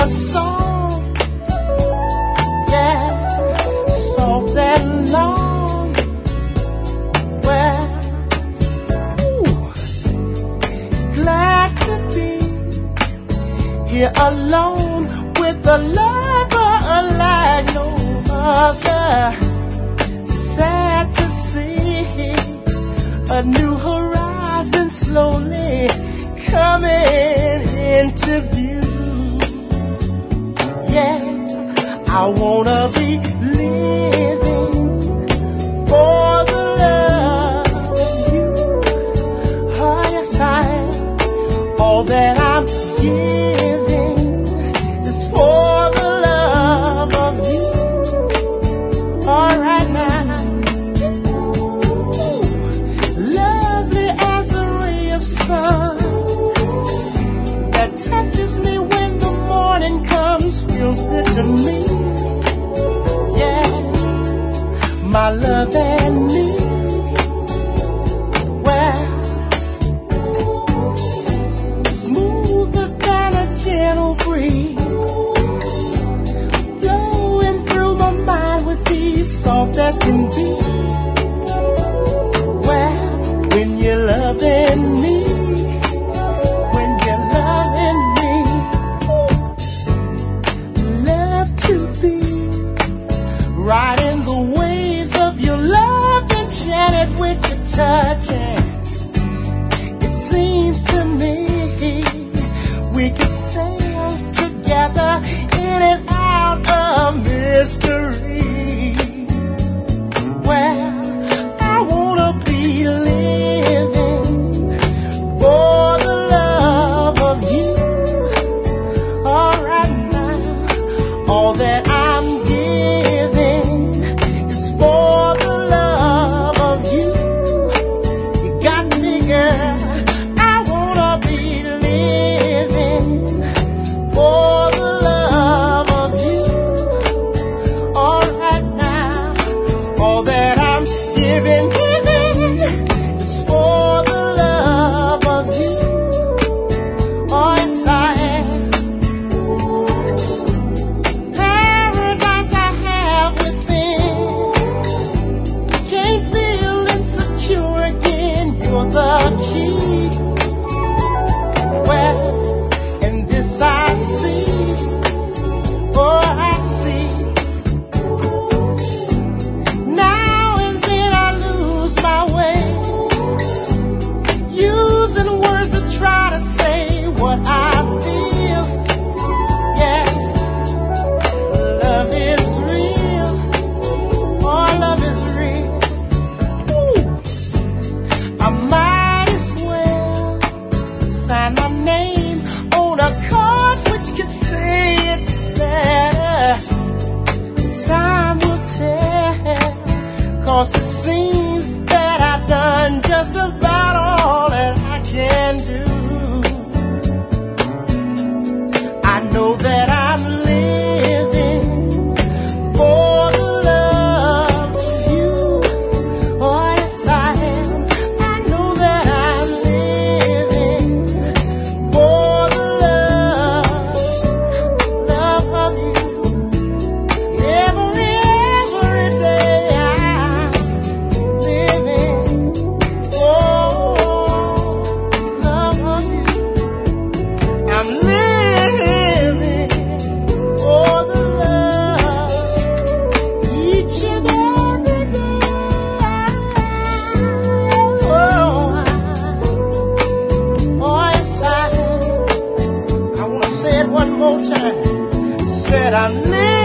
song, yeah, soft and long. Well, ooh, glad to be here alone with a lover like no other. Sad to see a new horizon slowly coming into view. Yeah, I wanna be living for the love of you. Oh yes, I am. All that I'm giving is for the love of you. All right now, lovely as a ray of sun that touches me when the morning comes, feels good to me. Yeah, my love and me. Well, smoother than a gentle breeze, flowing through my mind with ease, soft as can be. Well, when you're loving me, riding the waves of your love, enchanted with your touch. And it seems to me we could sail together in and out of mystery. Well, I wanna be living for the love of you. All right now, all that I'm giving is for the love of you. You got me, girl. I wanna be living for the love of you. All right now, all that I'm giving is for the love of you. Oh, yes, I am. Paradise I have within. Can't feel insecure again. You're the key. Well, and this I see. Oh, I see. Now and then I lose my way, using words to try to say what I feel. Yeah, love is real. Oh, love is real. Ooh, I might as well sign my name on a card which could say it better. Time will tell, 'cause it seems that I've done just about all that I can do. I know that I'm living for the love of you. Oh, yes, I am. I know that I'm living for the love of you. Every day I'm living for love of you. I'm living for the love each and every day. Oh, yes, I want to say it one more time. Said I'm living